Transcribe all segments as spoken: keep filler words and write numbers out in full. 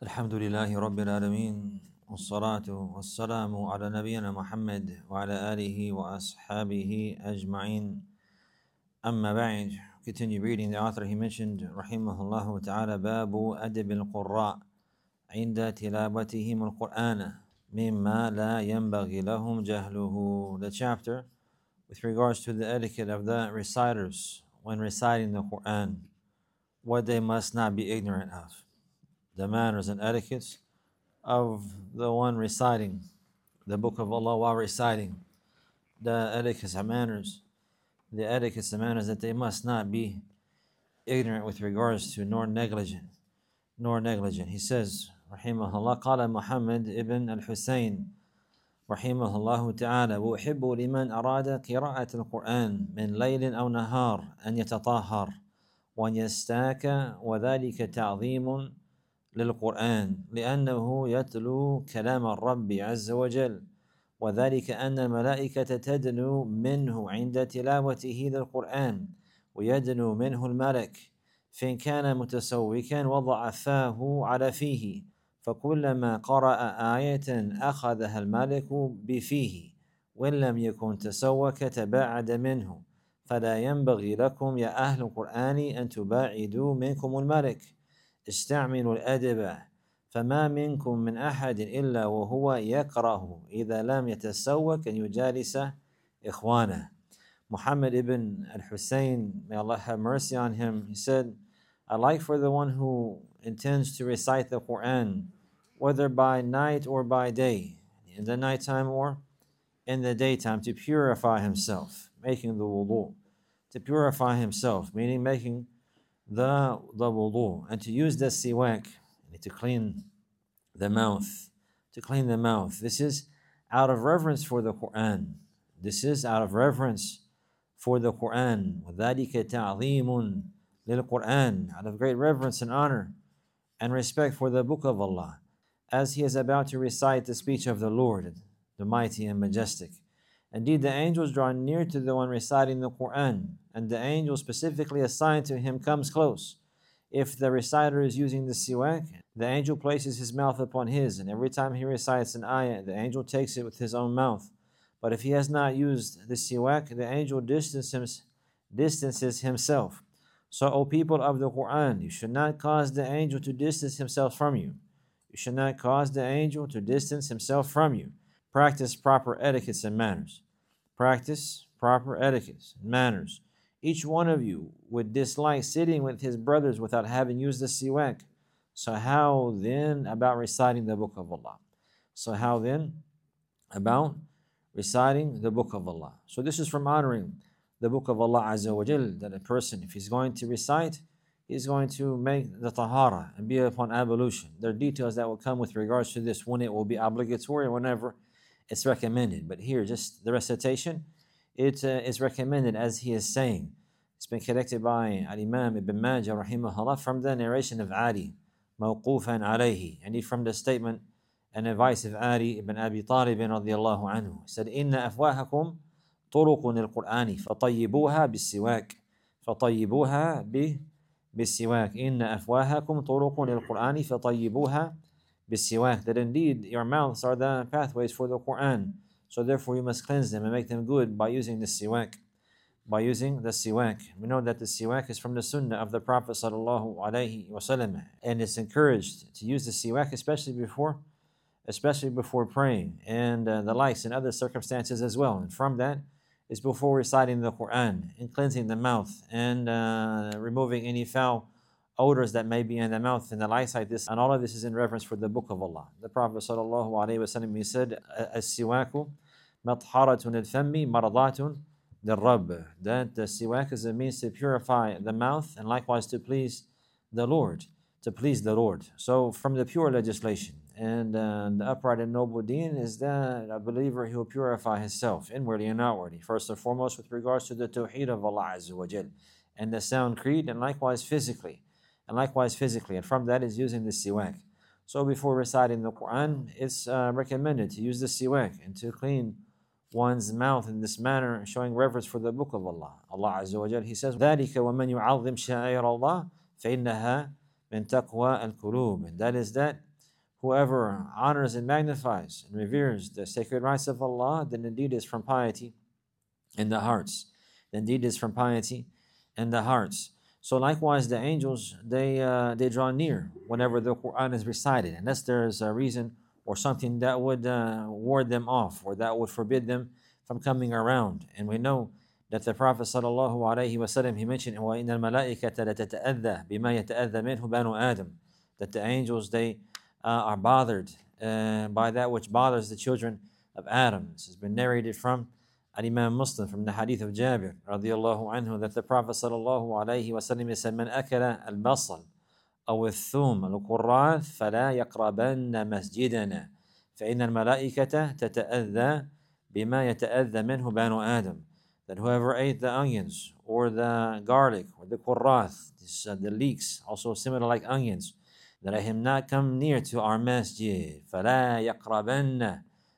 الحمد لله رب العالمين والصلاة والسلام على نبينا محمد وعلى آله وأصحابه أجمعين. أما بعد, continue reading. The author, he mentioned رحمه الله تعالى باب أدب القراء عند تلاوتهم القرآن مما لا ينبغي لهم جهله. The chapter with regards to the etiquette of the reciters when reciting the Quran, what they must not be ignorant of, the manners and etiquettes of the one reciting the book of Allah while reciting, the etiquettes and manners, the etiquettes and manners that they must not be ignorant with regards to, nor negligent, nor negligent. He says, Rahimahullah, قال محمد ibn al-Husayn, رحمه الله تعالى: وأحب لمن أراد قراءة القرآن من ليل أو نهار أن يتطهر وأن يستاك، وذلك تعظيم للقرآن لأنه يتلو كلام الرب عز وجل، وذلك أن الملائكة تدنو منه عند تلاوته للقرآن ويدنو منه الملك، فإن كان متسوكا وضع فاه على فيه، فكلما قرأ آية أخذها الملك بفيه، وإن لم يكن تسوك تباعد منه، فلا ينبغي لكم يا أهل القرآن أن تباعدوا منكم الملك، استعملوا الأدب، فما منكم من أحد إلا وهو يكره إذا لم يتسوك أن يجالس إخوانه. Muhammad ibn al-Husayn, may Allah have mercy on him, he said, I like for the one who intends to recite the Quran, whether by night or by day, in the nighttime or in the daytime, to purify himself, making the wudu, to purify himself, meaning making the, the wudu, and to use the siwak, to clean the mouth, to clean the mouth. This is out of reverence for the Quran. This is out of reverence for the Quran. وَذَلِكَ تَعْظِيمٌ لِلْقُرْآنِ, out of great reverence and honor and respect for the book of Allah, as he is about to recite the speech of the Lord, the mighty and majestic. Indeed, the angels draw near to the one reciting the Quran, and the angel specifically assigned to him comes close. If the reciter is using the siwak, the angel places his mouth upon his, and every time he recites an ayah, the angel takes it with his own mouth. But if he has not used the siwak, the angel distances, distances himself. So, O people of the Quran, you should not cause the angel to distance himself from you. You should not cause the angel to distance himself from you. Practice proper etiquettes and manners. Practice proper etiquettes and manners. Each one of you would dislike sitting with his brothers without having used the siwak. So how then about reciting the book of Allah? So how then about reciting the book of Allah? So this is from honoring the book of Allah Azza wa Jal, that a person, if he's going to recite, he's going to make the tahara and be upon ablution. There are details that will come with regards to this, when it will be obligatory and whenever it's recommended. But here, just the recitation, it uh, is recommended as he is saying. It's been collected by Al-Imam Ibn Majah rahimahullah from the narration of Ali, mawqufan alayhi, and from the statement and advice of Ali ibn Abi Talib radiyallahu anhu. He said, Inna afwahakum turuqun al-Qur'ani fatayyibuha bis-siwak. Fatayyibuha bis-siwak. Inna afwahakum turuqun al-Qur'ani fatayyibuha bis-siwak. That indeed your mouths are the pathways for the Quran. So therefore you must cleanse them and make them good by using the siwak. By using the siwak. We know that the siwak is from the sunnah of the Prophet sallallahu alaihi wasallam, and it's encouraged to use the siwak especially before especially before praying, and uh, the likes in other circumstances as well. And from that is before reciting the Quran and cleansing the mouth and uh, removing any foul odors that may be in the mouth and the likes like this. And all of this is in reverence for the book of Allah. The Prophet sallallahu alaihi wasallam, he said, "As-siwaku matharatun al-fammi maradatun lil-Rabb." That the siwak is a means to purify the mouth and likewise to please the Lord, to please the Lord. So from the pure legislation and uh, the upright and noble deen is that a believer, he will purify himself inwardly and outwardly. First and foremost with regards to the tawheed of Allah Azza wa Jal and the sound creed, and likewise physically. And likewise physically. And from that is using the siwak. So before reciting the Quran, it's uh, recommended to use the siwak and to clean one's mouth in this manner, showing reverence for the book of Allah. Allah Azza wa Jal, he says, ذَلِكَ وَمَنْ يُعَظِّمْ شَعَائِرَ اللَّهِ فَإِنَّهَا مِنْ تَقْوَى الْقُلُوبِ. And that is that whoever honors and magnifies and reveres the sacred rights of Allah, then indeed is from piety in the hearts. Indeed is from piety in the hearts. So likewise, the angels, they uh, they draw near whenever the Quran is recited, unless there is a reason or something that would uh, ward them off or that would forbid them from coming around. And we know that the Prophet sallallahu alaihi wasallam, he mentioned, وَإِنَّ الْمَلَائِكَةَ لَتَتَأَذَّى بِمَا يَتَأَذَّى مِنْهُ بَنُو آدَمَ, that the angels, they uh, are bothered uh, by that which bothers the children of Adam. This has been narrated from Al-Imam Muslim from the hadith of Jabir radiallahu anhu, that the Prophet sallallahu alaihi wasallam said, "Man akala al-basal أو الثوم الكراث فلا يقربن مسجدنا فإن الملائكة تتأذى بما يتأذى منه بنو آدم." That whoever ate the onions or the garlic or the kurrath, this, uh, the leeks, also similar like onions, that let him not come near to our masjid. فلا يقربن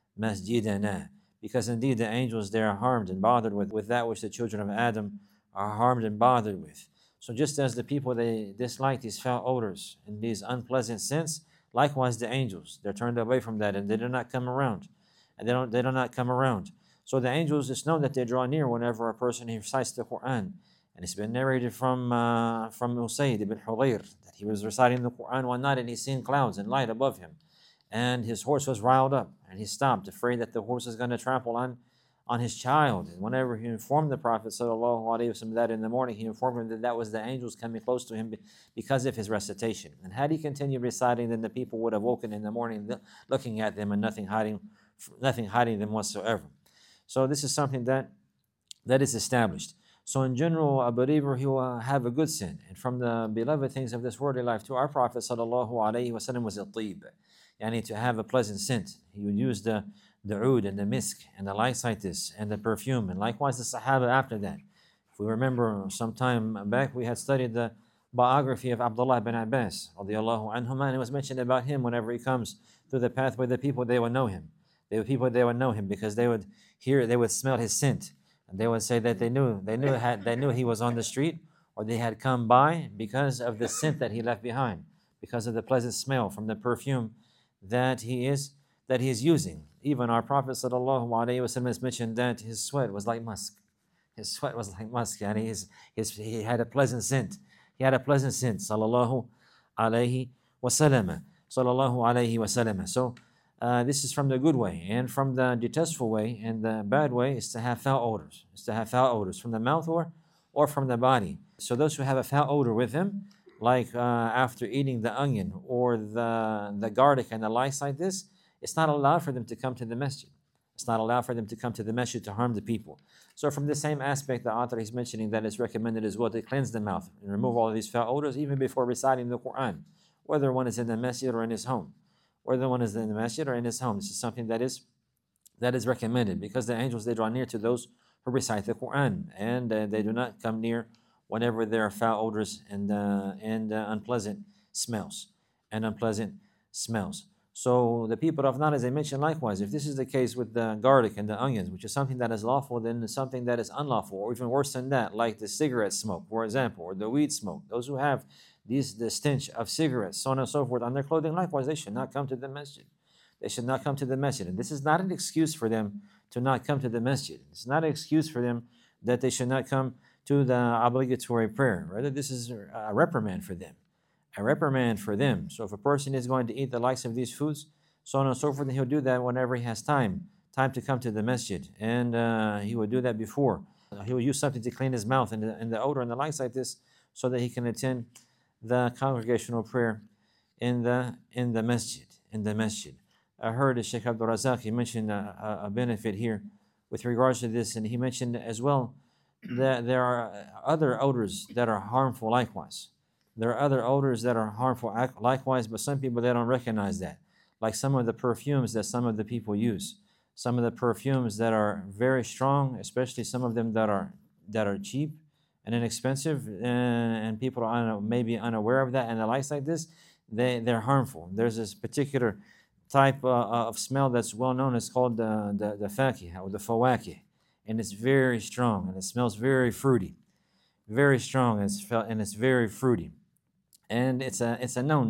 مسجدنا, because indeed the angels, they are harmed and bothered with, with that which the children of Adam are harmed and bothered with. So just as the people, they dislike these foul odors and these unpleasant scents, likewise the angels, they're turned away from that and they do not come around. And they don't they do not come around. So the angels, it's known that they draw near whenever a person recites the Quran. And it's been narrated from uh, from Usayd ibn Hudayr that he was reciting the Quran one night and he seen clouds and light above him. And his horse was riled up and he stopped, afraid that the horse is going to trample on on his child. And whenever he informed the Prophet sallallahu alaihi wasallam that in the morning, he informed him that that was the angels coming close to him because of his recitation. And had he continued reciting, then the people would have woken in the morning looking at them and nothing hiding, nothing hiding them whatsoever. So this is something that that is established. So in general, a believer, he will have a good sin. And from the beloved things of this worldly life to our Prophet sallallahu alaihi wasallam was al-tib, yani to have a pleasant scent. He would use the the oud and the misk and the likes like this and the perfume, and likewise the Sahaba after that. If we remember some time back, we had studied the biography of Abdullah bin Abbas radiallahu anhuma, and it was mentioned about him whenever he comes through the pathway, the people, they would know him. They were people, they would know him because they would hear, they would smell his scent, and they would say that they knew, they knew, had, they knew he was on the street or they had come by because of the scent that he left behind, because of the pleasant smell from the perfume that he is that he is using. Even our Prophet sallallahu alaihi wasallam has mentioned that his sweat was like musk. His sweat was like musk, and his, his, he had a pleasant scent. He had a pleasant scent, sallallahu alaihi wasallam. Sallallahu alaihi wasallam. So uh, this is from the good way, and from the detestful way, and the bad way is to have foul odors. Is to have foul odors from the mouth or, or from the body. So those who have a foul odor with them, like uh, after eating the onion or the the garlic and the likes like this, it's not allowed for them to come to the masjid. It's not allowed for them to come to the masjid to harm the people. So from the same aspect, the author is mentioning that it's recommended as well to cleanse the mouth and remove all of these foul odors even before reciting the Quran, whether one is in the masjid or in his home. Whether one is in the masjid or in his home. This is something that is that is recommended because the angels, they draw near to those who recite the Quran, and uh, they do not come near whenever there are foul odors and, uh, and uh, unpleasant smells. And unpleasant smells. So the people of Najd, as I mentioned, likewise, if this is the case with the garlic and the onions, which is something that is lawful, then something that is unlawful, or even worse than that, like the cigarette smoke, for example, or the weed smoke. Those who have these the stench of cigarettes, so on and so forth, on their clothing, likewise, they should not come to the masjid. They should not come to the masjid. And this is not an excuse for them to not come to the masjid. It's not an excuse for them that they should not come to the obligatory prayer. Rather, this is a reprimand for them. A reprimand for them. So if a person is going to eat the likes of these foods, so on and so forth, then he'll do that whenever he has time, time to come to the masjid. And uh, he will do that before. He will use something to clean his mouth and the, and the odor and the likes like this so that he can attend the congregational prayer in the in the masjid. In the masjid. I heard Sheikh Abdul Razak, he mentioned a, a benefit here with regards to this, and he mentioned as well that there are other odors that are harmful likewise. There are other odors that are harmful likewise, but some people, they don't recognize that. Like some of the perfumes that some of the people use. Some of the perfumes that are very strong, especially some of them that are that are cheap and inexpensive, and, and people are un, maybe unaware of that, and the likes like this, they, they're harmful. There's this particular type uh, of smell that's well known. It's called the, the, the fakih, or the fawakih, and it's very strong, and it smells very fruity. Very strong, and it's, and it's very fruity. And it's a it's a known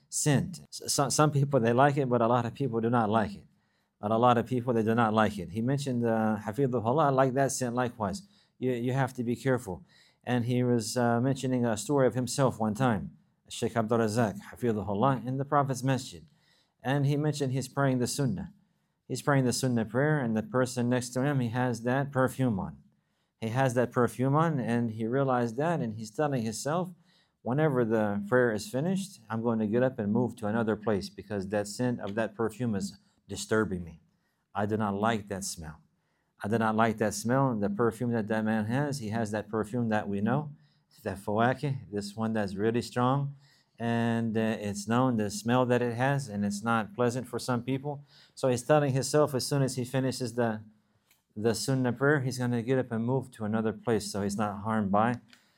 scent. Some, some people, they like it, but a lot of people do not like it. But a lot of people, they do not like it. He mentioned uh, Hafidhullah, like that scent likewise. You, you have to be careful. And he was uh, mentioning a story of himself one time, Sheikh Abdul Razak, Hafidhullah, in the Prophet's masjid. And he mentioned he's praying the sunnah. He's praying the sunnah prayer, and the person next to him, he has that perfume on. He has that perfume on, and he realized that, and he's telling himself, whenever the prayer is finished, I'm going to get up and move to another place because that scent of that perfume is disturbing me. I do not like that smell. I do not like that smell. The perfume that that man has, he has that perfume that we know, that fawakih, this one that's really strong, and uh, it's known the smell that it has, and it's not pleasant for some people. So he's telling himself as soon as he finishes the the sunnah prayer, he's going to get up and move to another place so he's not harmed by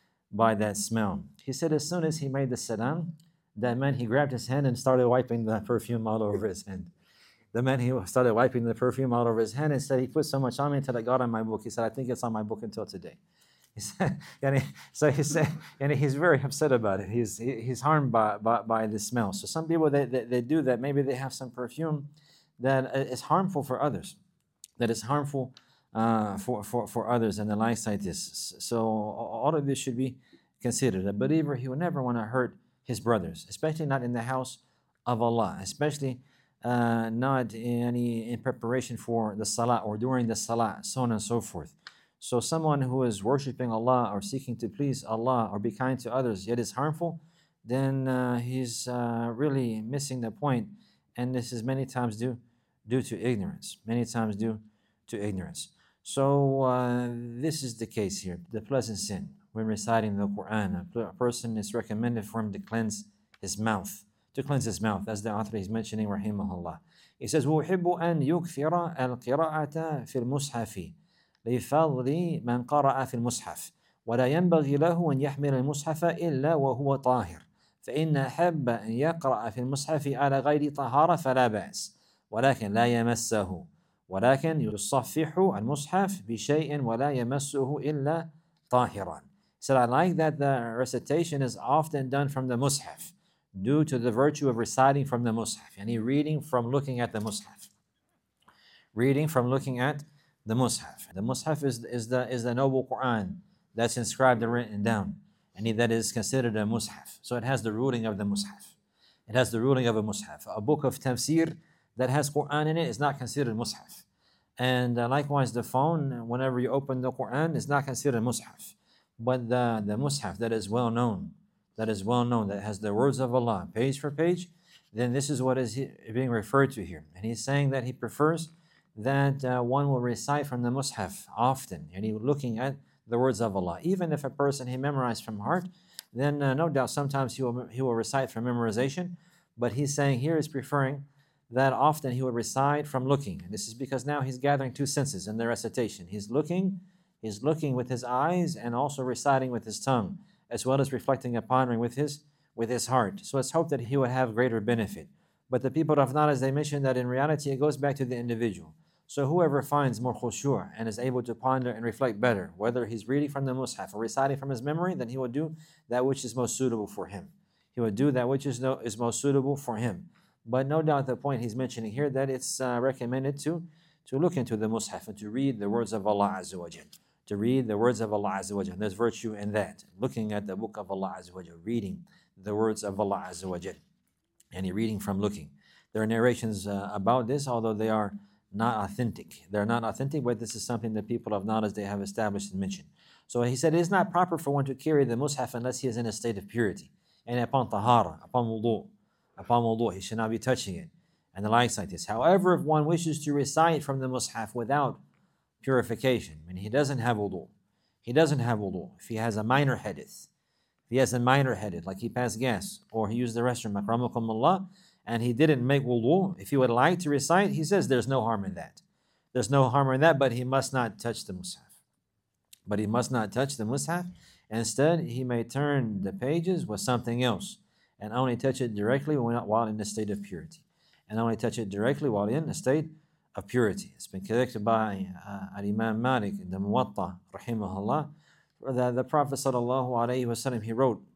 by that smell. He said as soon as he made the salam, that man, he grabbed his hand and started wiping the perfume all over his hand. The man, he started wiping the perfume all over his hand and said, he put so much on me until I got on my book. He said, I think it's on my book until today. He said, and he, so he said, and he's very upset about it. He's he, he's harmed by, by, by the smell. So some people, they, they, they do that. Maybe they have some perfume that is harmful for others, that is harmful uh, for, for, for others and the likes like this. So all of this should be considered. A believer, he will never want to hurt his brothers, especially not in the house of Allah, especially uh, not in any in preparation for the salah or during the salah, so on and so forth. So someone who is worshiping Allah or seeking to please Allah or be kind to others yet is harmful, then uh, he's uh, really missing the point. And this is many times due due to ignorance. Many times due to ignorance. So uh, this is the case here, the pleasant sin. When reciting the Quran, a person is recommended for him to cleanse his mouth, to cleanse his mouth, as the author is mentioning, rahimahullah. He says, وَأُحِبُّ أَنْ يُكْثِرَ الْقِرَاءَةَ فِي الْمُصْحَفِ لِفَضْلِ مَنْ قَرَأَ فِي الْمُصْحَفِ وَلَا يَنْبَغِي لَهُ أَنْ يَحْمِلَ الْمُصْحَفَ إِلَّا وَهُوَ طَاهِرٌ فإن أحب أن يقرأ في المصحف على غير طهارة فلا بأس ولكن لا يمسه ولكن يصفح المصحف بشيء ولا يمسه إلا طاهرا. So I like that the recitation is often done from the mushaf due to the virtue of reciting from the mushaf, and he reading from looking at the mushaf. Reading from looking at the mushaf. The mushaf is, is, the, is the noble Quran that's inscribed and written down, and that is considered a mushaf. So it has the ruling of the mushaf. It has the ruling of a mushaf. A book of tafsir that has Quran in it is not considered mushaf. And uh, likewise, the phone, whenever you open the Quran, is not considered mushaf. But the, the mushaf that is well known, that is well known, that has the words of Allah, page for page, then this is what is being referred to here. And he's saying that he prefers that uh, one will recite from the mushaf often, and he looking at the words of Allah. Even if a person he memorized from heart, then uh, no doubt sometimes he will, he will recite from memorization, but he's saying here is preferring that often he will recite from looking. And this is because now he's gathering two senses in the recitation. He's looking, he's looking with his eyes and also reciting with his tongue, as well as reflecting and pondering with his with his heart. So it's hoped that he would have greater benefit. But the people of knowledge, they mentioned that in reality it goes back to the individual. So whoever finds more khushu' and is able to ponder and reflect better, whether he's reading from the mushaf or reciting from his memory, then he will do that which is most suitable for him. He will do that which is, no, is most suitable for him. But no doubt the point he's mentioning here, that it's uh, recommended to, to look into the mushaf and to read the words of Allah Azza wa Jal. To read the words of Allah Azza wa Jal. There's virtue in that. Looking at the book of Allah Azza wa Jal. Reading the words of Allah Azza wa Jal. And he reading from looking. There are narrations uh, about this, although they are not authentic. They're not authentic, but this is something that people of knowledge, they have established and mentioned. So he said it is not proper for one to carry the mushaf unless he is in a state of purity. And upon tahara, upon wudu, upon wudu, he should not be touching it. And the likes like this. However, if one wishes to recite from the mushaf without purification, I mean, he doesn't have wudu. He doesn't have wudu. If he has a minor hadith, if he has a minor hadith, like he passed gas, or he used the restroom, akramakum Allah, and he didn't make wudu, if he would like to recite, he says there's no harm in that. There's no harm in that, but he must not touch the mushaf. But he must not touch the mushaf. Instead, he may turn the pages with something else and only touch it directly while in a state of purity. And only touch it directly while in a state of purity. It's been collected by uh, Imam Malik in the Muwatta, rahimahullah. The, the Prophet sallallahu alaihi wasallam, he wrote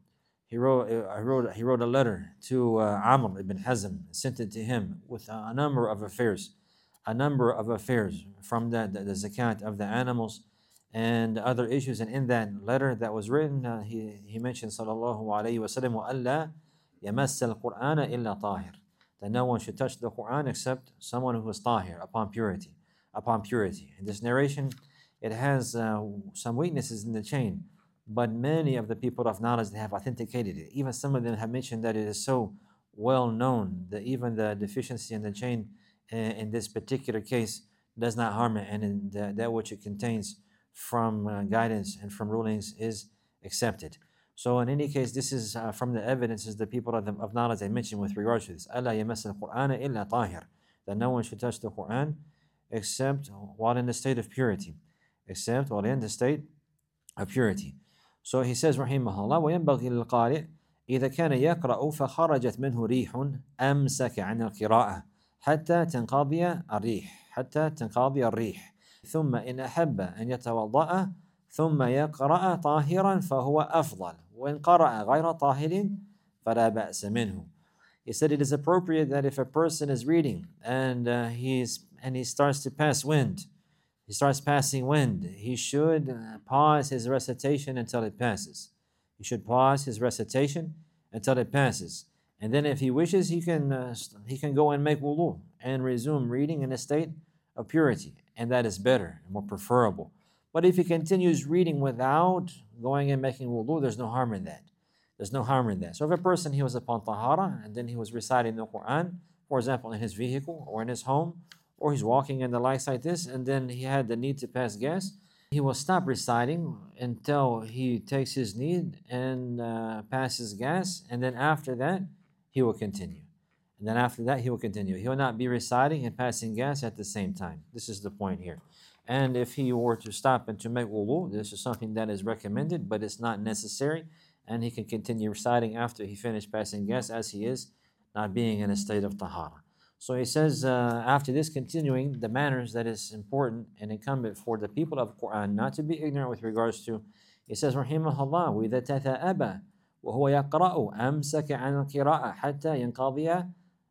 he wrote, uh, he wrote, he wrote a letter to uh, Amr ibn Hazm, sent it to him with a, a number of affairs, a number of affairs from the, the, the zakat of the animals and other issues. And in that letter that was written, uh, he, he mentioned sallallahu alayhi wa sallam, وَأَلَّا يَمَسَّ الْقُرْآنَ إِلَّا طَاهِرٌ, that no one should touch the Quran except someone who is tahir, upon purity, upon purity. In this narration, it has uh, some weaknesses in the chain, but many of the people of knowledge, they have authenticated it. Even some of them have mentioned that it is so well known that even the deficiency in the chain in, in this particular case does not harm it, and in the, that which it contains from uh, guidance and from rulings is accepted. So in any case, this is uh, from the evidences the people of, the, of knowledge I mentioned with regards to this. أَلَّا يَمَسَّ الْقُرْآنَ إِلَّا طَاهِرٌ, that no one should touch the Quran except while in the state of purity, except while in the state of purity. So he says, رحمه الله, وينبغي للقارئ إذا كان يقرأ فخرجت منه ريح أمسك عن القراءة حتى تنقضي الريح حتى تنقضي الريح ثم إن أحب أن يتوضأ ثم يقرأ طاهرا فهو أفضل وإن قرأ غير طاهر فلا بأس منه. He said it is appropriate that if a person is reading and uh, he's and he starts to pass wind, he starts passing wind, he should uh, pause his recitation until it passes. He should pause his recitation until it passes. And then if he wishes, he can uh, he can go and make wudu and resume reading in a state of purity. And that is better and more preferable. But if he continues reading without going and making wudu, there's no harm in that. There's no harm in that. So if a person, he was upon tahara and then he was reciting the Quran, for example, in his vehicle or in his home, or he's walking in the likes like this, and then he had the need to pass gas, he will stop reciting until he takes his need and uh, passes gas, and then after that, he will continue. And then after that, he will continue. He will not be reciting and passing gas at the same time. This is the point here. And if he were to stop and to make wudu, this is something that is recommended, but it's not necessary, and he can continue reciting after he finished passing gas as he is not being in a state of tahara. So he says, uh, after this, continuing the manners that is important and incumbent for the people of Quran not to be ignorant with regards to. He says, رحمه الله, وإذا تثاءب وهو يقرأ أمسك عن القراءة حتى ينقضي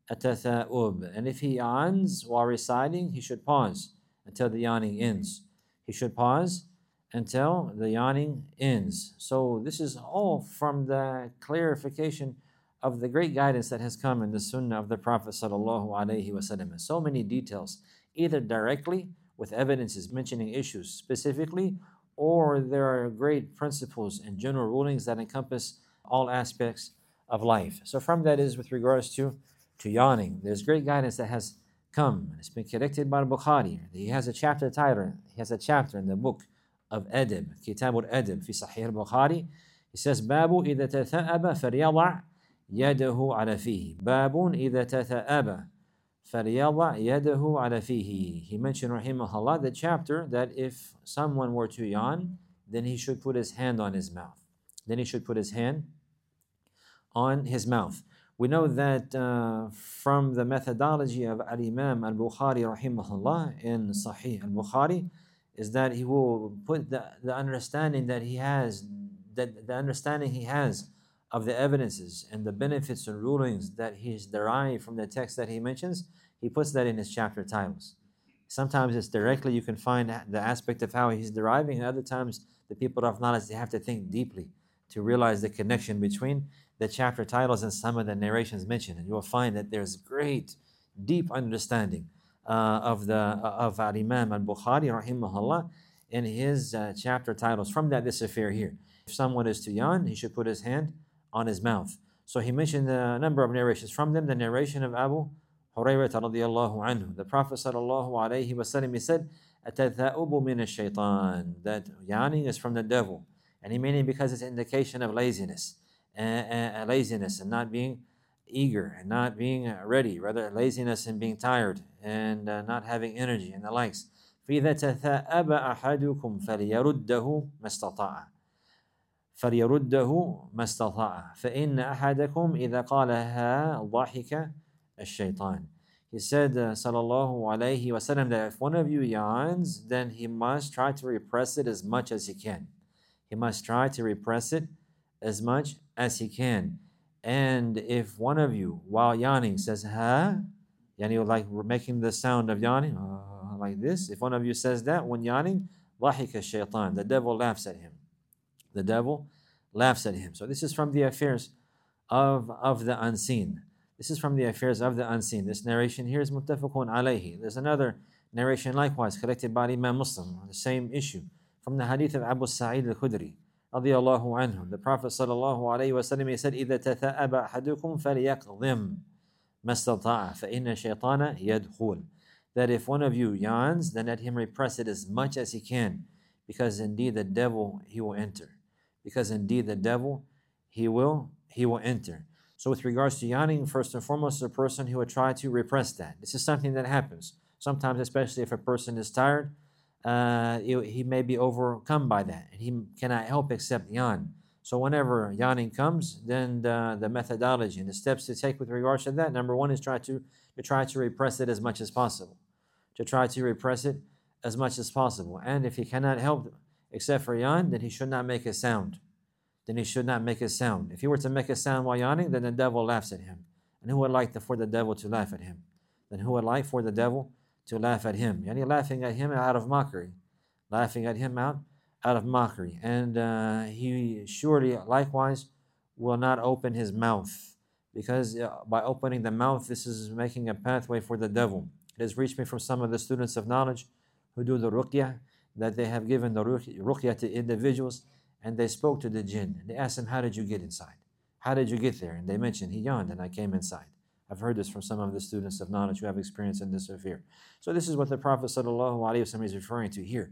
التثاؤب. And if he yawns while reciting, he should pause until the yawning ends. He should pause until the yawning ends. So this is all from the clarification of the great guidance that has come in the Sunnah of the Prophet sallallahu alaihi wasallam. So many details, either directly with evidences mentioning issues specifically, or there are great principles and general rulings that encompass all aspects of life. So from that is with regards to, to yawning. There's great guidance that has come. It's been collected by Bukhari. He has a chapter title. He has a chapter in the book of Adab, Kitab al-Adab, fi Sahih al-Bukhari. He says, Babu إذا تثاءب فليضع يده على فيه. باب إذا تثاءب فليضع يده على فيه. He mentioned, rahimahullah, the chapter that if someone were to yawn, then he should put his hand on his mouth. Then he should put his hand on his mouth. We know that uh, from the methodology of Al-Imam Al-Bukhari rahimahullah in Sahih Al-Bukhari is that he will put the, the understanding that he has, that the understanding he has of the evidences and the benefits and rulings that he's derived from the text that he mentions, he puts that in his chapter titles. Sometimes it's directly, you can find the aspect of how he's deriving, and other times the people of knowledge, they have to think deeply to realize the connection between the chapter titles and some of the narrations mentioned. And you will find that there's great, deep understanding uh, of the uh, of Imam Al-Bukhari rahimahullah in his uh, chapter titles. From that, this affair here. If someone is to yawn, he should put his hand on his mouth. So he mentioned a number of narrations. From them, the narration of Abu Hurairah radiyallahu anhu. The Prophet sallallahu alayhi wasallam, he said, "Atatha'ubu min ash-shaytan," that yawning is from the devil. And he meaning because it's an indication of laziness, and, uh, laziness and not being eager and not being ready, rather laziness and being tired and uh, not having energy and the likes. فَإِذَا تَثَاءَبَ أَحَدُكُمْ فَلْيَرُدَّهُ مَا اسْتَطَاعَ فَلْيَرُدَّهُ مَا اسْتَطَاعَ فَإِنَّ أَحَدَكُمْ إِذَا قَالَهَا ضَحِكَ الشَّيْطَانِ. He said, uh, sallallahu alayhi wasallam, that if one of you yawns, then he must try to repress it as much as he can. He must try to repress it as much as he can. And if one of you, while yawning, says, ha, yani like we're making the sound of yawning, uh, like this, if one of you says that when yawning, ضحك الشيطان, the devil laughs at him. The devil laughs at him. So this is from the affairs of, of the unseen. This is from the affairs of the unseen. This narration here is muttafaqun alayhi. There's another narration likewise collected by Imam Muslim on the same issue from the hadith of Abu Sa'id al-Khudri radiyallahu anhu. The Prophet sallallahu alayhi wa sallam, he said, إِذَا تَثَأَبَ أَحَدُكُمْ فَلْيَقْضِمْ مَا اسْتَطَاعَ فَإِنَّ الشَّيْطَانَ يَدْخُلُ. That if one of you yawns, then let him repress it as much as he can, because indeed the devil, he will enter. Because indeed the devil, he will, he will enter. So with regards to yawning, first and foremost, a person who would try to repress that. This is something that happens. Sometimes, especially if a person is tired, uh, he, he may be overcome by that, and he cannot help except yawn. So whenever yawning comes, then the, the methodology and the steps to take with regards to that, number one is try to, to try to repress it as much as possible. To try to repress it as much as possible. And if he cannot help except for yawn, then he should not make a sound. Then he should not make a sound. If he were to make a sound while yawning, then the devil laughs at him. And who would like to, for the devil to laugh at him? Then who would like for the devil to laugh at him? Yani laughing at him out of mockery. Laughing at him out, out of mockery. And uh, he surely likewise will not open his mouth. Because uh, by opening the mouth, this is making a pathway for the devil. It has reached me from some of the students of knowledge who do the ruqyah, that they have given the ruqyah to individuals, and they spoke to the jinn. They asked him, how did you get inside? How did you get there? And they mentioned, he yawned and I came inside. I've heard this from some of the students of knowledge who have experience in this affair. So this is what the Prophet ﷺ is referring to here.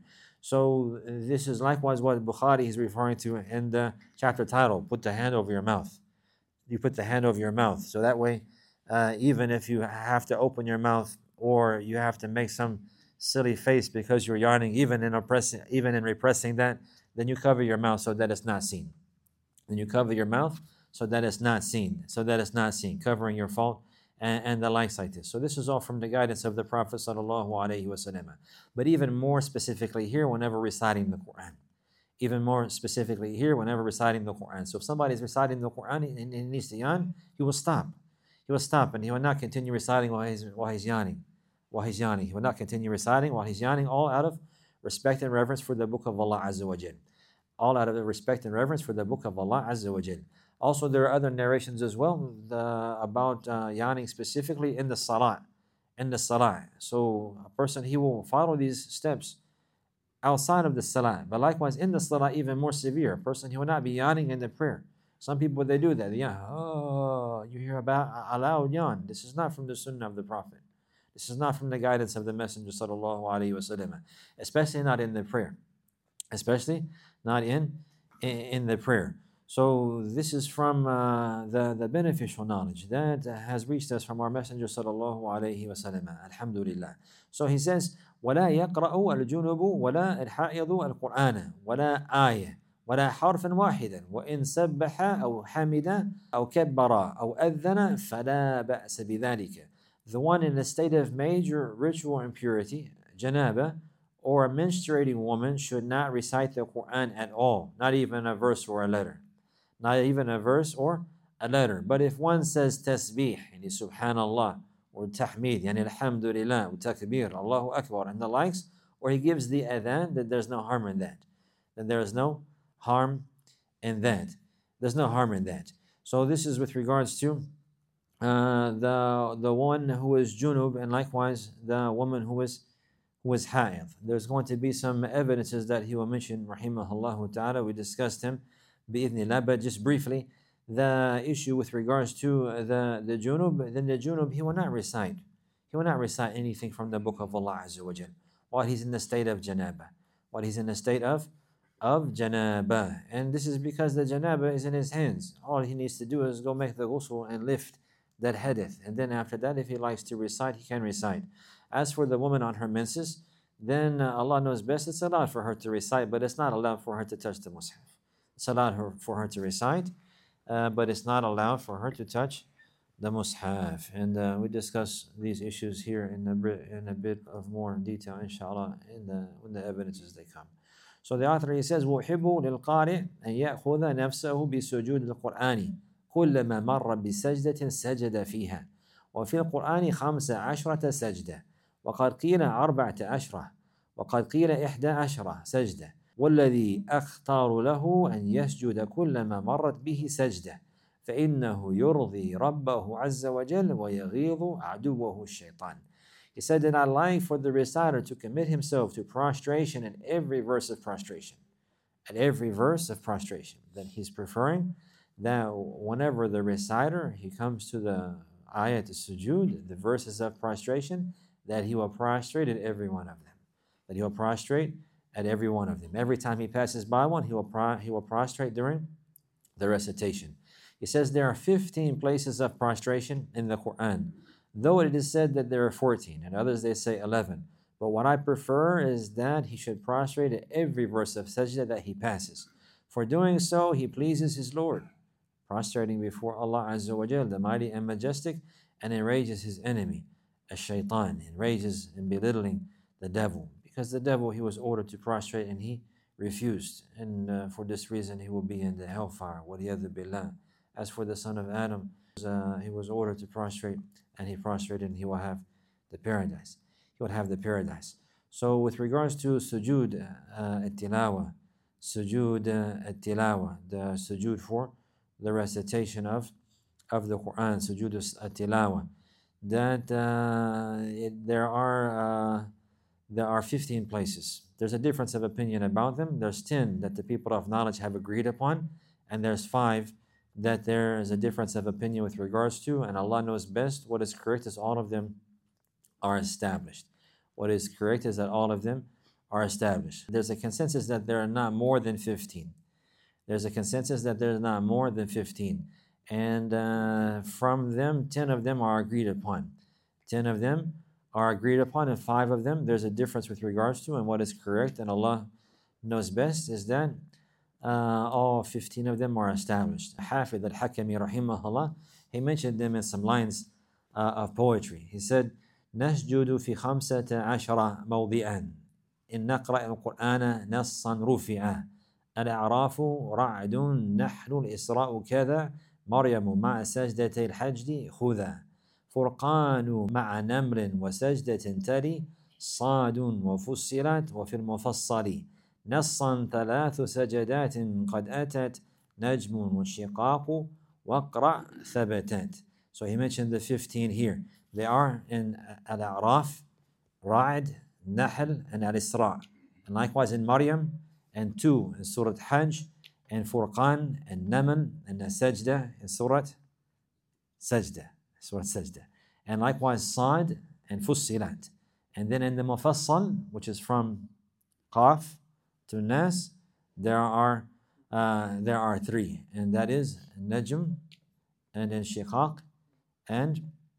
So this is likewise what Bukhari is referring to in the chapter title, put the hand over your mouth. You put the hand over your mouth. So that way, uh, even if you have to open your mouth or you have to make some silly face because you're yawning, even in oppressing, even in repressing that, then you cover your mouth so that it's not seen. Then you cover your mouth so that it's not seen, so that it's not seen, covering your fault and, and the likes like this. So this is all from the guidance of the Prophet sallallahu alaihi wasallam. But even more specifically here, whenever reciting the Quran, even more specifically here, whenever reciting the Quran. So if somebody is reciting the Quran and he needs to yawn, he will stop. He will stop and he will not continue reciting while he's while he's yawning. While he's yawning, he will not continue reciting while he's yawning, all out of respect and reverence for the book of Allah Azza wa Jal. All out of respect and reverence for the book of Allah Azza wa Jal. Also, there are other narrations as well the, about uh, yawning specifically in the salah. In the salah. So a person, he will follow these steps outside of the salah. But likewise, in the salah, even more severe. A person, he will not be yawning in the prayer. Some people, they do that. They yawn. Oh, you hear about a loud yawn. This is not from the sunnah of the Prophet. This is not from the guidance of the Messenger sallallahu alaihi wasallam, especially not in the prayer, especially not in in the prayer. So this is from uh, the the beneficial knowledge that has reached us from our Messenger sallallahu alaihi wasallam. Alhamdulillah. So he says, ولا يقرأ الجنب ولا الحائض القرآن ولا آية ولا حرفا واحدا وإن سبح أو حمد أو كبر أو أذن فلا بأس بذلك. The one in a state of major ritual impurity, janaba, or a menstruating woman should not recite the Quran at all, not even a verse or a letter. Not even a verse or a letter. But if one says tasbih, yani subhanallah, or tahmid, yani alhamdulillah, or takbir, Allahu Akbar, and the likes, or he gives the adhan, then there's no harm in that. Then there is no harm in that. There's no harm in that. So this is with regards to Uh, the the one who is junub, and likewise the woman who is who is ha'id. There's going to be some evidences that he will mention, rahimahullah ta'ala. We discussed him, bi'idhnillah, but just briefly, the issue with regards to the, the junub, then the junub, he will not recite. He will not recite anything from the book of Allah Azza wa Jal while he's in the state of janaba. While he's in the state of of janaba. And this is because the janaba is in his hands. All he needs to do is go make the ghusl and lift that hadith, and then after that, if he likes to recite, he can recite. As for the woman on her menses, then uh, Allah knows best. It's allowed for her to recite, but it's not allowed for her to touch the mushaf. It's allowed her, for her to recite, uh, but it's not allowed for her to touch the mushaf. And uh, we discuss these issues here in a, in a bit of more detail, inshallah, in the, when the evidences they come. So the author, he says, وَأُحِبُّ لِلْقَارِئ أَنْ يَأْخُذَ نَفْسَهُ بِسُجُودِ الْقُرْآنِ كلما مر بسجدة سجد فيها وفي القرآن خمس عشرة سجدة وقد قيل أربعة عشرة وقد قيل إحدى عشرة سجدة والذي أختار له أن يسجد كلما مرت به سجدة فإنه يرضي ربه عز وجل ويغيظ عدوه الشيطان. He said that I like for the reciter to commit himself to prostration at every verse of prostration. At every verse of prostration. That he's preferring that whenever the reciter, he comes to the ayat al-sujud, the verses of prostration, that he will prostrate at every one of them. That he will prostrate at every one of them. Every time he passes by one, he will, pro- he will prostrate during the recitation. He says there are fifteen places of prostration in the Quran, though it is said that there are fourteen, and others they say eleven. But what I prefer is that he should prostrate at every verse of sajda that he passes. For doing so, he pleases his Lord, prostrating before Allah Azza wa Jal, the mighty and majestic, and enrages his enemy, ash-shaytan, enrages and belittling the devil. Because the devil, he was ordered to prostrate and he refused. And uh, for this reason, he will be in the hellfire. وَلِيَذُ بِاللَّهِ. As for the son of Adam, uh, he was ordered to prostrate and he prostrated and he will have the paradise. He would have the paradise. So with regards to sujood uh, at-tilawa, sujood uh, at-tilawa, the sujood for the recitation of, of the Quran, sujood at-tilawa, that uh, it, there are uh, there are fifteen places. There's a difference of opinion about them. There's ten that the people of knowledge have agreed upon, and there's five that there is a difference of opinion with regards to, and Allah knows best. What is correct is all of them are established. What is correct is that all of them are established. There's a consensus that there are not more than fifteen. There's a consensus that there's not more than fifteen. And uh, from them, ten of them are agreed upon. ten of them are agreed upon, and five of them, there's a difference with regards to, and what is correct, and Allah knows best, is that uh, all fifteen of them are established. Hafid al-Hakami rahimahullah, he mentioned them in some lines uh, of poetry. He said, نسجد في خمسة عشر موضعا إن نقرأ القرآن نصا رفعا الأعراف رعد نحل الإسراء كذا مريم مع سجدتي الحجد خذا فرقان مع نمر وسجدة تلي صاد وفصلت وفي المفصل نصا ثلاث سجدات قد أتت نجم وشقاق واقرأ ثبتت. So he mentioned the fifteen here. They are in Al-A'raf, Ra'd, Nahl, and Al-Isra. And likewise in Maryam, and two in Surah Hajj, and Furqan, and Naman, and Sajda in Surah Sajda. Surah Sajda. And likewise Sad and Fussilat. And then in the Mufassal, which is from Qaf to Nas, there are uh, there are three. And that is Najm, and then Shiqaq, and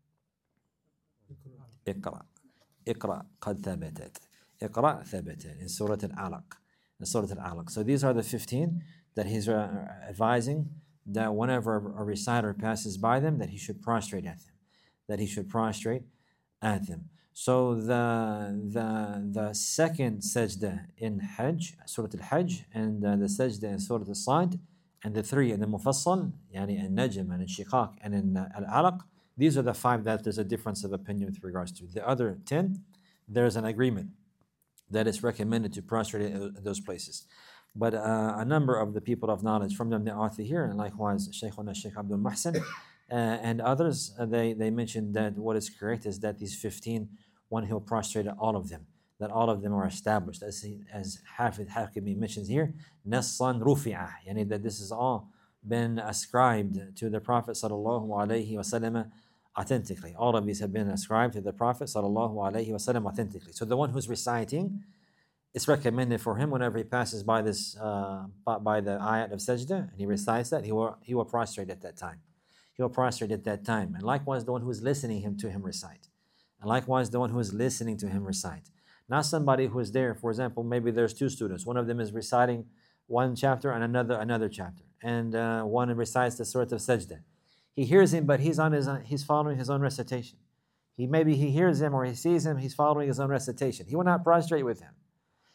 Iqra. Iqra qad thabatat. Iqra thabatat in Surah Al-Alaq. In Surah Al-Alaq. So these are the fifteen that he's uh, advising that whenever a reciter passes by them, that he should prostrate at them. That he should prostrate at them. So the the the second sajda in Hajj, Surah Al-Hajj, and uh, the sajda in Surah Al-Sad, and the three in the Mufassal, yani in Najm and in Shiqaq and in uh, Al-Alaq, these are the five that there's a difference of opinion with regards to. The other ten, there's an agreement that it's recommended to prostrate at those places. But uh, a number of the people of knowledge, from them the author here, and likewise Shaykhuna Shaykh Abdul Muhsin, uh, and others, uh, they, they mentioned that what is correct is that these fifteen, one he'll prostrate at all of them, that all of them are established. As, he, as Hafid Hakimi mentions here, Nassan Rufi'ah, yani that this has all been ascribed to the Prophet sallallahu alaihi wasallam authentically. All of these have been ascribed to the Prophet sallallahu alaihi wasallam authentically. So the one who's reciting, it's recommended for him whenever he passes by this uh, by the ayat of sajda and he recites that, he will he will prostrate at that time. He will prostrate at that time. And likewise the one who is listening him to him recite. And likewise the one who is listening to him recite. Not somebody who is there, for example, maybe there's two students. One of them is reciting one chapter and another another chapter. And uh, one recites the surah of sajda. He hears him, but he's on his own, he's following his own recitation. He maybe he hears him or he sees him, he's following his own recitation. He will not prostrate with him.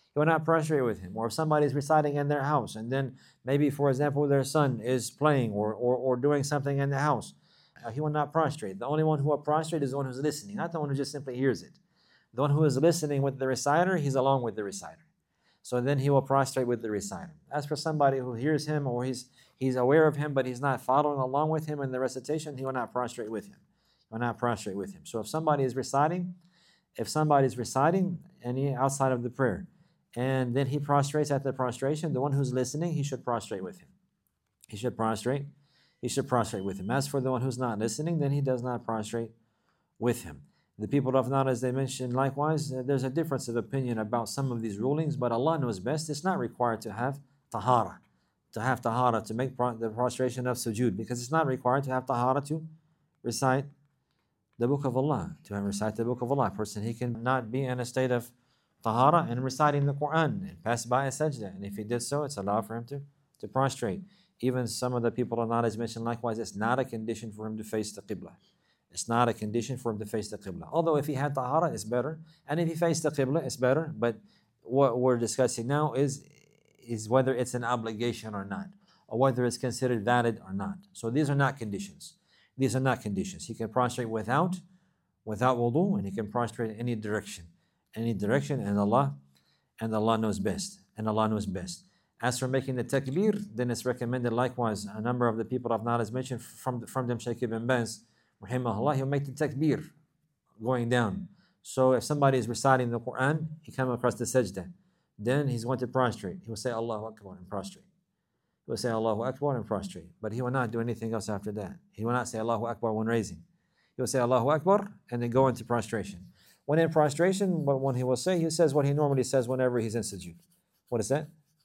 he will not prostrate with him. Or if somebody is reciting in their house, and then maybe, for example, their son is playing or, or, or doing something in the house, uh, he will not prostrate. The only one who will prostrate is the one who's listening, not the one who just simply hears it. The one who is listening with the reciter, he's along with the reciter. So then he will prostrate with the reciter. As for somebody who hears him or he's he's aware of him, but he's not following along with him in the recitation, he will not prostrate with him. He will not prostrate with him. So if somebody is reciting, if somebody is reciting and he outside of the prayer, and then he prostrates at the prostration, the one who's listening, he should prostrate with him. He should prostrate. He should prostrate with him. As for the one who's not listening, then he does not prostrate with him. The people of Nara, as they mentioned, likewise, uh, there's a difference of opinion about some of these rulings, but Allah knows best. It's not required to have tahara, to have tahara to make pro- the prostration of sujood, because it's not required to have tahara to recite the book of Allah, to recite the book of Allah. A person, he can not be in a state of tahara and reciting the Quran and pass by a sajda, and if he did so, it's allowed for him to, to prostrate. Even some of the people of Nara, as mentioned, likewise, it's not a condition for him to face the qibla. It's not a condition for him to face the qibla. Although if he had tahara, it's better. And if he faced the qibla, it's better. But what we're discussing now is, is whether it's an obligation or not, or whether it's considered valid or not. So these are not conditions. These are not conditions. He can prostrate without, without wudu, and he can prostrate in any direction. Any direction, and Allah, and Allah knows best. And Allah knows best. As for making the takbir, then it's recommended likewise. A number of the people I've not as mentioned, from, from them Shaykh ibn Baz, rahimahullah, he'll make the takbir going down. So if somebody is reciting the Quran, he comes across the sajda, then he's going to prostrate. He will say Allahu Akbar and prostrate. He will say Allahu Akbar and prostrate. But he will not do anything else after that. He will not say Allahu Akbar when raising. He will say Allahu Akbar and then go into prostration. When in prostration, what one he will say, he says what he normally says whenever he's in sujood. What is that?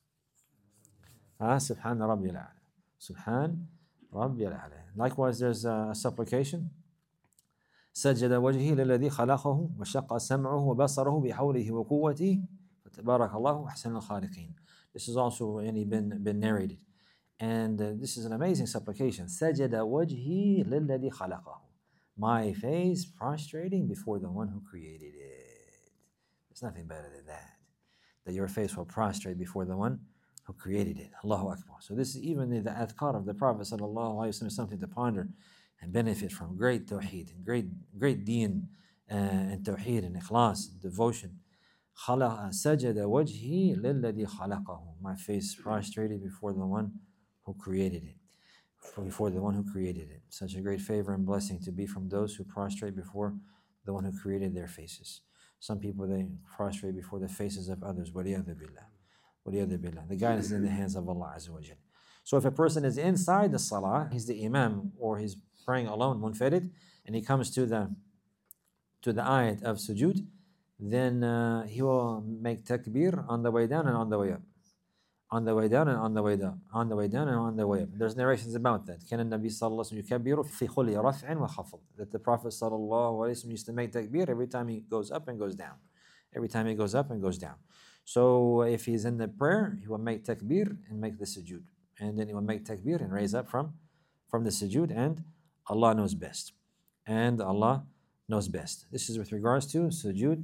Ah, Subhan Rabbil A'la. Subhan Rabbil A'la. Likewise, there's a supplication. سجد وجهي للذي خلقه وشق سمعه وبصره بحوله وقوته فتبارك الله أحسن الخالقين. This is also been, been narrated. And uh, this is an amazing supplication. سجد وجهي للذي خلقه. My face prostrating before the one who created it. There's nothing better than that. That your face will prostrate before the one who created it. Allahu Akbar. So this is even the adhkar of the Prophet sallallahu alaihi wasallam, something to ponder and benefit from. Great tawheed, great great deen uh, and tawheed and ikhlas, devotion. خلق سجد وجهي للذي خلقه. My face prostrated before the one who created it. Before the one who created it. Such a great favor and blessing to be from those who prostrate before the one who created their faces. Some people, they prostrate before the faces of others. وَلِيَذُ بِاللَّهِ. The guidance is in the hands of Allah Azza wa Jal. So if a person is inside the salah, he's the imam or he's praying alone, munfarid, and he comes to the to the ayat of sujood, then uh, he will make takbir on the way down and on the way up. On the way down and on the way down. On the way down and on the way up. There's narrations about that. كان النبي صلى الله عليه وسلم يكبر في كل رفع وخفض. That the Prophet صلى الله عليه وسلم used to make takbir every time he goes up and goes down. Every time he goes up and goes down. So if he's in the prayer, he will make takbir and make the sujood. And then he will make takbir and raise up from, from the sujood, and Allah knows best. And Allah knows best. This is with regards to sujood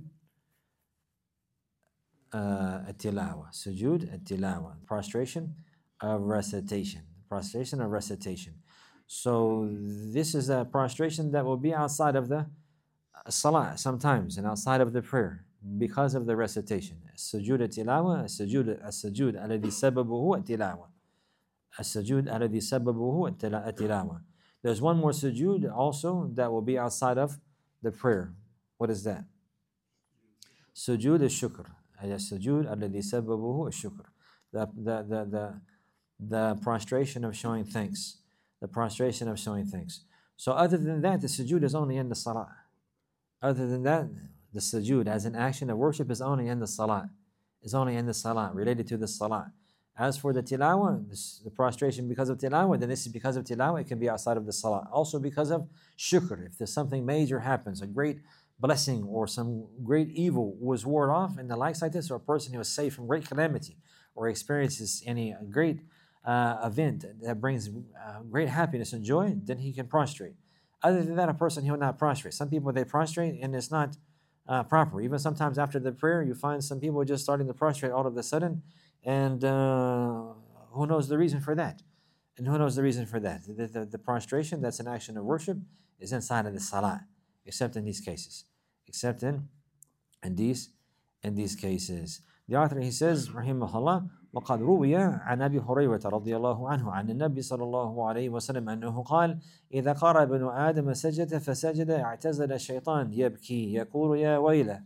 uh, at-tilawa. Sujood at-tilawa. Prostration of recitation. Prostration of recitation. So this is a prostration that will be outside of the salah sometimes and outside of the prayer, because of the recitation. السجود التلاوة السجود السجود الذي سببه التلاوة السجود الذي سببه التلاوة. There's one more sujood also that will be outside of the prayer. What is that? Sujood al-shukr. السجود الذي سببه الشكر. The, the, the, the, the prostration of showing thanks. The prostration of showing thanks. So other than that, the sujood is only in the salah. Other than that, the sujood as an action of worship is only in the salah. Is only in the salah, related to the salah. As for the tilawah, this, the prostration because of tilawah, then this is because of tilawah, it can be outside of the salah. Also because of shukr, if there's something major happens, a great blessing or some great evil was warded off and the likes like this, or a person who is saved from great calamity or experiences any great uh, event that brings uh, great happiness and joy, then he can prostrate. Other than that, a person, he will not prostrate. Some people, they prostrate and it's not uh, proper. Even sometimes after the prayer, you find some people just starting to prostrate all of a sudden, and uh, who knows the reason for that? And who knows the reason for that? The, the, the prostration, that's an action of worship, is inside of the salah, except in these cases. Except in, in these in these cases. The author, he says, rahimahullah, وقد روي عن أبي هريرة رضي الله عنه عن النبي صلى الله عليه وسلم أنه قال إذا قرأ ابن آدم سجد فسجد اعتزل الشيطان يبكي يقول يا ويله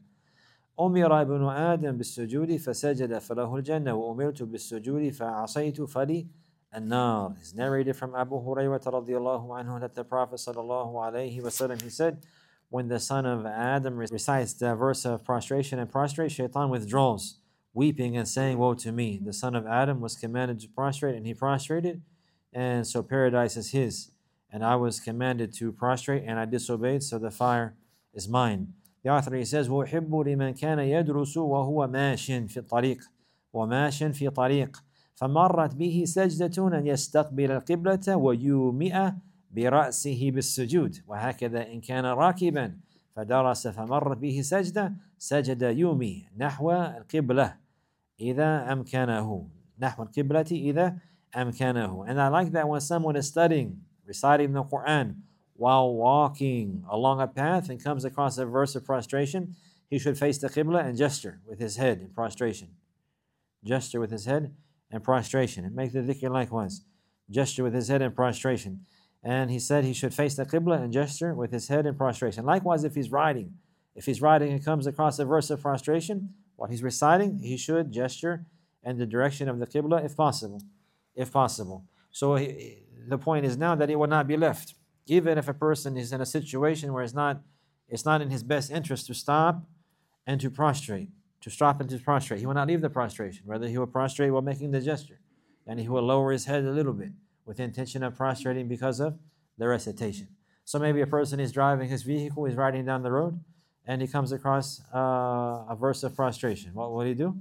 أمر ابن آدم بالسجود فسجد فله الجنة وأمرت بالسجود فعصيت فلي النار. It's narrated from Abu Hurairah رضي الله عنه that the Prophet صلى الله عليه وسلم, he said, when the son of Adam recites the verse of prostration and prostrate, Shaitan withdraws, weeping and saying, woe to me. The son of Adam was commanded to prostrate and he prostrated, and so paradise is his. And I was commanded to prostrate and I disobeyed, so the fire is mine. The author, he says, وَأُحِبُّ لِمَنْ كَانَ يَدْرُسُ وَهُوَ مَاشٍ فِي الطَّرِيقِ وَمَاشٍ فِي طَرِيقٍ فمرت به سجدة أن يستقبل القبلة ويومئ برأسه بالسجود وهكذا إن كان راكبا فدرس فمرت به سجدة سجد يومي نحو القبلة إذا أمكنه نحو القبلة إذا أمكنه. And I like that when someone is studying, reciting the Quran while walking along a path and comes across a verse of prostration, he should face the Qibla and gesture with his head in prostration. Gesture with his head and prostration. And make the dhikr likewise. Gesture with his head in prostration. And he said he should face the Qibla and gesture with his head in prostration. Likewise, if he's riding, if he's riding and comes across a verse of prostration, while he's reciting, he should gesture in the direction of the Qibla if possible. If possible. So he, the point is now that it will not be left. Even if a person is in a situation where it's not, it's not in his best interest to stop and to prostrate, to stop and to prostrate. He will not leave the prostration. Rather, he will prostrate while making the gesture. And he will lower his head a little bit with the intention of prostrating because of the recitation. So maybe a person is driving his vehicle, he's riding down the road, and he comes across uh, a verse of prostration. What will he do?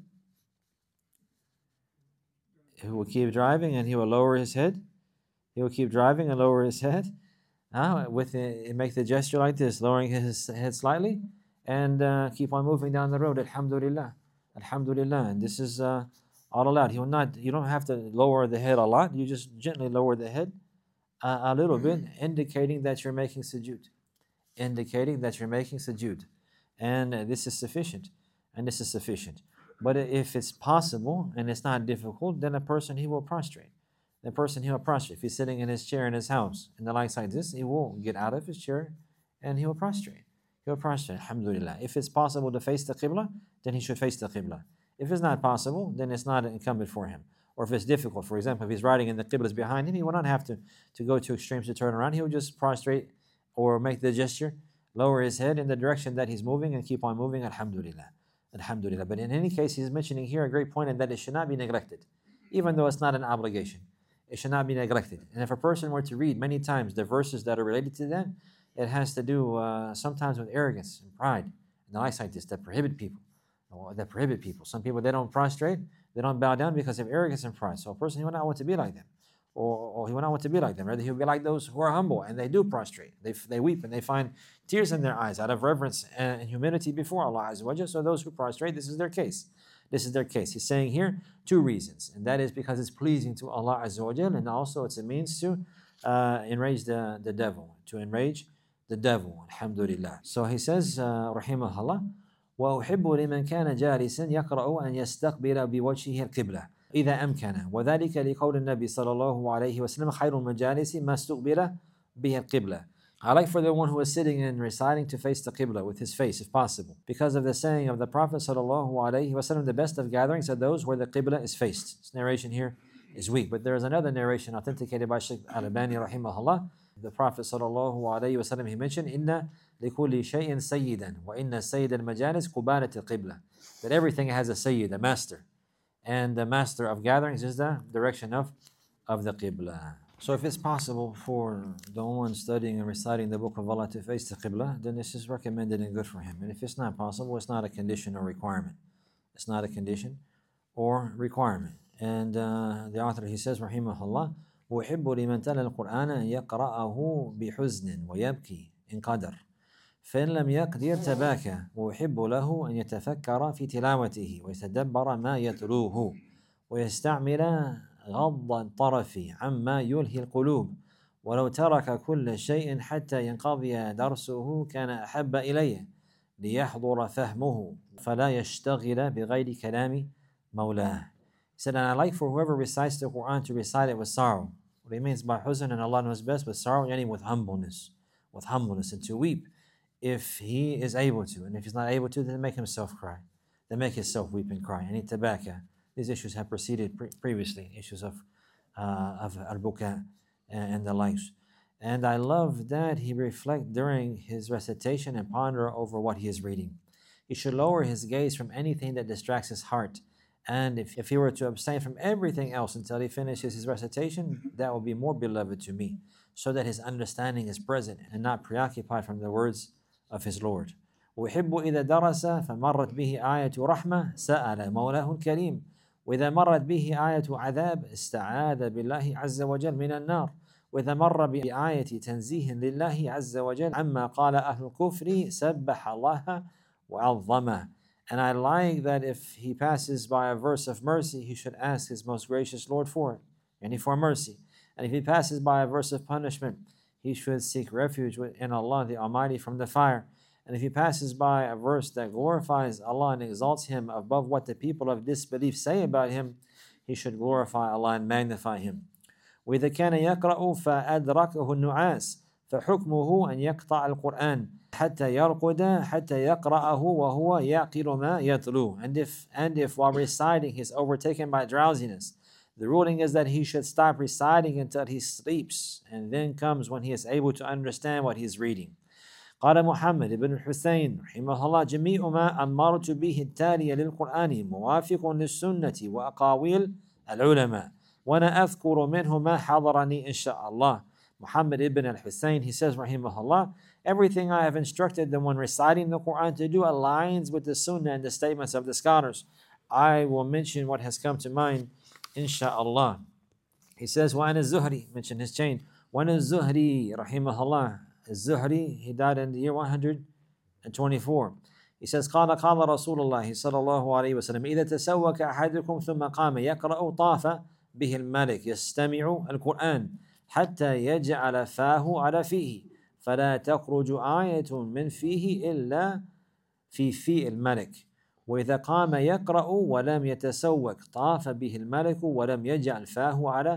He will keep driving and he will lower his head. He will keep driving and lower his head. Uh, with the, make the gesture like this, lowering his head slightly, and uh, keep on moving down the road. Alhamdulillah, Alhamdulillah. And this is uh, all allowed. He will not. You don't have to lower the head a lot. You just gently lower the head uh, a little bit, indicating that you're making sujood, indicating that you're making sujood, and uh, this is sufficient. And this is sufficient. But if it's possible and it's not difficult, then a person, he will prostrate. The person, he will prostrate. If he's sitting in his chair in his house and the likes like this, he will get out of his chair and he will prostrate. He will prostrate, alhamdulillah. If it's possible to face the Qibla, then he should face the Qibla. If it's not possible, then it's not incumbent for him. Or if it's difficult, for example, if he's riding and the Qibla is behind him, he will not have to, to go to extremes to turn around. He will just prostrate or make the gesture, lower his head in the direction that he's moving and keep on moving, alhamdulillah. Alhamdulillah. But in any case, he's mentioning here a great point, and that it should not be neglected, even though it's not an obligation. It should not be neglected. And if a person were to read many times the verses that are related to that, it has to do uh, sometimes with arrogance and pride and the likes like this that prohibit people. That prohibit people. Some people, they don't prostrate, they don't bow down because of arrogance and pride. So a person, he will not want to be like them. Or, or he will not want to be like them. Rather, he will be like those who are humble and they do prostrate. They, they weep and they find tears in their eyes out of reverence and, and humility before Allah Azza wa Jalla. So those who prostrate, this is their case. This is their case. He's saying here two reasons. And that is because it's pleasing to Allah Azza wa Jalla, and also it's a means to uh, enrage the, the devil. To enrage the devil. Alhamdulillah. So he says, uh, Rahimahullah, وَأُحِبُّ لِمَنْ كَانَ جَالِسًا يَقْرَأُ أَنْ يَسْتَقْبِلَ بِوَجْهِهِ الْقِبْلَةِ إذا أمكن وذلك لقول النبي صلى الله عليه وسلم خير المجالس ما استقبل به القبلة. I like for the one who is sitting and reciting to face the Qibla with his face if possible, because of the saying of the Prophet صلى الله عليه وسلم, the best of gatherings are those where the Qibla is faced. This narration here is weak, but there is another narration authenticated by Shaykh Al-Albani rahimahullah. The Prophet صلى الله عليه وسلم, he mentioned إن لكل شيء سيدا وإن سيد المجالس قبالة القبلة, that everything has a sayyid, a master. And the master of gatherings is the direction of, of the Qibla. So if it's possible for the one studying and reciting the Book of Allah to face the Qibla, then this is recommended and good for him. And if it's not possible, it's not a condition or requirement. It's not a condition or requirement. And uh, the author, he says, Rahimahullah, وَأُحِبُّ لِمَنْ تَلَى الْقُرْآنَ أَنْ يَقْرَأَهُ بِحُزْنٍ وَيَبْكِي إِنْ قَدَرٍ فإن لم يقدر تباكى ويحب له أن يتفكر في تلاوته ويتدبر ما يتلوه ويستعمل غض الطرف عما يلهي القلوب، ولو ترك كل شيء حتى ينقضي درسه كان أحب إليه ليحضر فهمه فلا يشتغل بغير كلام مولاه. He said, and I like for whoever recites the Quran to recite it with sorrow. What he means by huzn, and Allah knows best, with sorrow, yani with humbleness, with humbleness, and to weep if he is able to. And if he's not able to, then make himself cry. Then make himself weep and cry. And tabaka. These issues have preceded pre- previously, issues of uh, of al-buka and the likes. And I love that he reflect during his recitation and ponder over what he is reading. He should lower his gaze from anything that distracts his heart. And if, if he were to abstain from everything else until he finishes his recitation, that will be more beloved to me, so that his understanding is present and not preoccupied from the words of his Lord. ويحب إذا درس فمرت به آية رحمة سأل مولاه الكريم، وإذا مرت به آية عذاب استعاذ بالله عز وجل من النار، وإذا مر بآية تنزيه لله عز وجل عما قال أهل الكفر سبح الله وعظمه. And I like that if he passes by a verse of mercy, he should ask his most gracious Lord for it, and for mercy. And if he passes by a verse of punishment, he should seek refuge in Allah the Almighty from the fire. And if he passes by a verse that glorifies Allah and exalts Him above what the people of disbelief say about Him, he should glorify Allah and magnify Him. وإذا كان يقرأ فأدركه النعاس فحكمه أن يقطع القرآن حتى يرقد حتى يقرأه وهو يعقل ما يتلوه. And if and if while reciting he is overtaken by drowsiness, the ruling is that he should stop reciting until he sleeps, and then comes when he is able to understand what he is reading. قال محمد بن الحسين رحمه الله: جميع ما أمرت به التالي للقرآن موافق للسنة وأقاويل العلماء وأنا أذكر منه ما حضرني إن شاء الله. Muhammad ibn al-Hussein, he says, rahimahullah, everything I have instructed them when reciting the Quran to do aligns with the Sunnah and the statements of the scholars. I will mention what has come to mind, insha'Allah. He says, وَأَنَا الزُّهْرِي, mention his chain. وَأَنَا الزُّهْرِي, rahimahullah. الزُّهْري, he died in the year one hundred twenty-four. He says, قال قال رسول الله صلى الله عليه وسلم إذا تسوك أحدكم ثم قام يقرأ طاف به الملك يستمع القرآن حتى يجعل فاه على فيه فلا تخرج آية من فيه إلا في في الملك وإذا قام يقرأ ولم يتسوك طاف به الملك ولم يجعل فاه على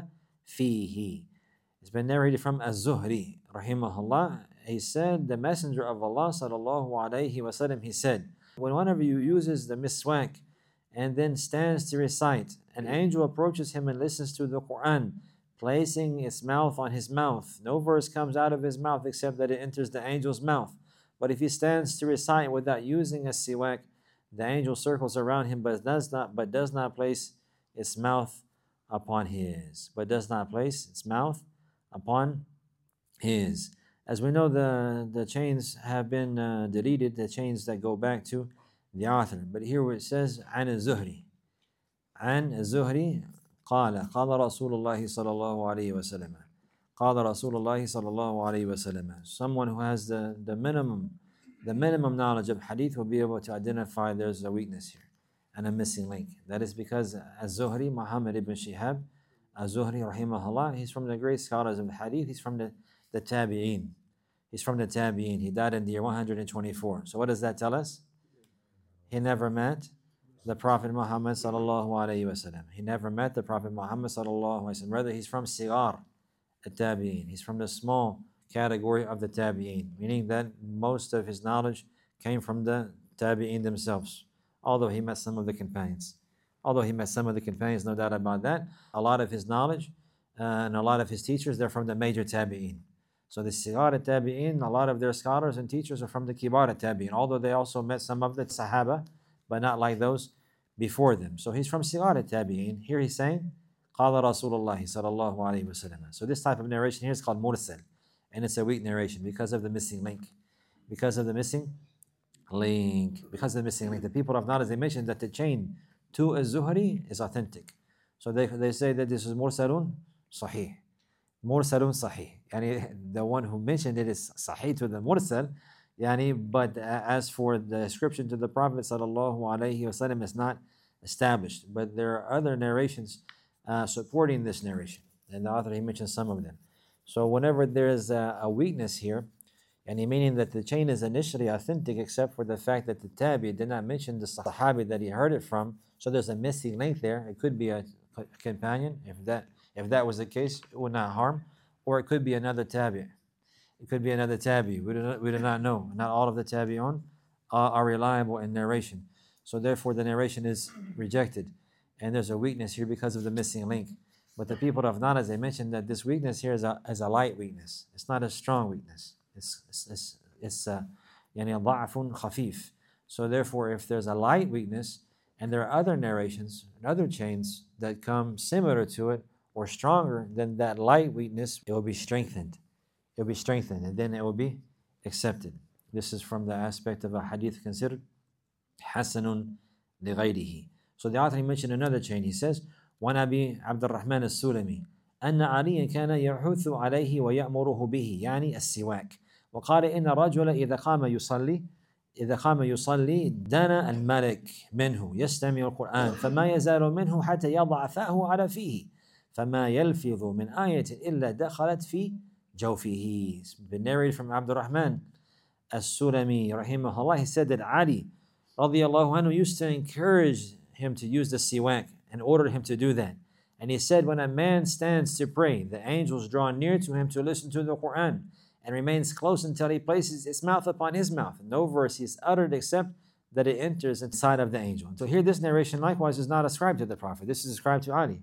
فيه. It's been narrated from Az-Zuhri rahimahullah. He said, the Messenger of Allah sallallahu alayhi wasallam, he said, when one of you uses the miswak and then stands to recite, an angel approaches him and listens to the Quran, placing its mouth on his mouth. No verse comes out of his mouth except that it enters the angel's mouth. But if he stands to recite without using a siwak, the angel circles around him but does not but does not place its mouth upon his. But does not place its mouth upon his. As we know, the, the chains have been uh, deleted, the chains that go back to the author. But here where it says, عن الزهري. عن الزهري قال قال رسول الله صلى الله عليه وسلم قال رسول الله صلى الله عليه وسلم. Someone who has the, the minimum the minimum knowledge of hadith will be able to identify there's a weakness here and a missing link. That is because Az-Zuhri, Muhammad ibn Shihab Az-Zuhri rahimahullah, he's from the great scholars of hadith, he's from the, the Tabi'een. He's from the Tabi'een. He died in the year one hundred twenty-four. So what does that tell us? He never met the Prophet Muhammad sallallahu alayhi wasallam. He never met the Prophet Muhammad sallallahu alayhi wasallam. Rather, he's from Sigar at-Tabi'een. He's from the small category of the Tabi'een, meaning that most of his knowledge came from the Tabi'een themselves, although he met some of the companions. Although he met some of the companions, no doubt about that. A lot of his knowledge uh, and a lot of his teachers, they're from the major Tabi'een. So the Sigar at-Tabi'een, a lot of their scholars and teachers are from the Kibar at-Tabi'een, although they also met some of the Sahaba, but not like those before them. So he's from Sigar at-Tabi'een. Here he's saying, قال رسول الله صلى الله عليه وسلم. So this type of narration here is called mursal, and it's a weak narration because of the missing link. Because of the missing link. Because of the missing link. The people of knowledge, they mentioned that the chain to Az-Zuhri is authentic. So they, they say that this is mursalun sahih. Mursalun sahih. Yani the one who mentioned it is sahih to the mursal, Yani, but as for the ascription to the Prophet sallallahu alaihi wasallam, it's not established. But there are other narrations uh, supporting this narration, and the author he mentions some of them. So whenever there is a, a weakness here, and he meaning that the chain is initially authentic, except for the fact that the tabi did not mention the sahabi that he heard it from, so there's a missing link there. It could be a companion. If that if that was the case, it would not harm, or it could be another tabi. It could be another tabi. We do not, we do not know. Not all of the tabi'un are, are reliable in narration. So therefore the narration is rejected. And there's a weakness here because of the missing link. But the people of knowledge, they mentioned that this weakness here is a, is a light weakness. It's not a strong weakness. It's it's it's, it's uh, yani ضعف خفيف. So therefore, if there's a light weakness, and there are other narrations and other chains that come similar to it or stronger than that light weakness, it will be strengthened. It will be strengthened, and then it will be accepted. This is from the aspect of a hadith considered حسن لغيره. So the author mentioned another chain. He says, وعن أبي عبد الرحمن السلمي أن عليا كان يحث عليه ويأمره به يعني السواك وقال إن الرجل إذا قام يصلي إذا قام يصلي دنا الملك منه يستمع القرآن فما يزال منه حتى يضع فاه على فيه فما يلفظ من آية إلا دخلت في جوفه. It's been narrated from Abd al-Rahman as-Sulami rahimahullah. He said that Ali radiallahu anhu used to encourage him to use the siwak and ordered him to do that. And he said, when a man stands to pray, the angels draw near to him to listen to the Quran and remains close until he places his mouth upon his mouth. No verse is uttered except that it enters inside of the angel. So here this narration likewise is not ascribed to the Prophet. This is ascribed to Ali.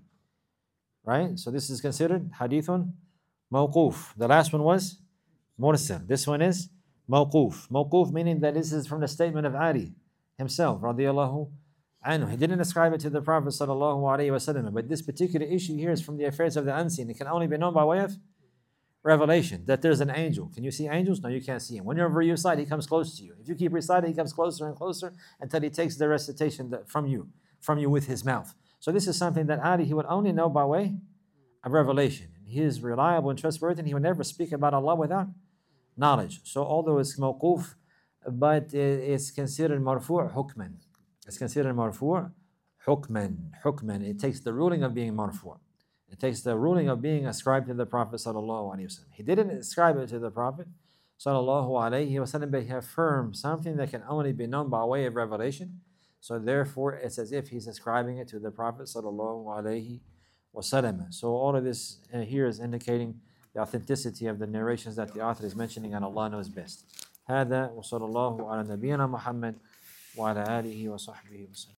Right? So this is considered hadithun mawquf. The last one was mursal. This one is mawquf. Mawquf meaning that this is from the statement of Ali himself, radiallahu anhu. He didn't ascribe it to the Prophet sallallahu alaihi wasallam. But this particular issue here is from the affairs of the unseen. It can only be known by way of revelation, that there's an angel. Can you see angels? No, you can't see him. Whenever you recite, he comes close to you. If you keep reciting, he comes closer and closer until he takes the recitation from you, from you with his mouth. So this is something that Ali, he would only know by way of revelation. He is reliable and trustworthy, and he would never speak about Allah without knowledge. So although it's mawquf, but it's considered marfu' hukman. It's considered marfu' hukman. Hukman. It takes the ruling of being marfu'. It takes the ruling of being ascribed to the Prophet sallallahu alaihi wasallam. He didn't ascribe it to the Prophet sallallahu alaihi wasallam, but he affirmed something that can only be known by way of revelation. So therefore, it's as if he's ascribing it to the Prophet sallallahu alaihi wasallam. So all of this uh, here is indicating the authenticity of the narrations that the author is mentioning, and Allah knows best. هذا وصلى الله على نبينا محمد وعلى آله وصحبه وسلم.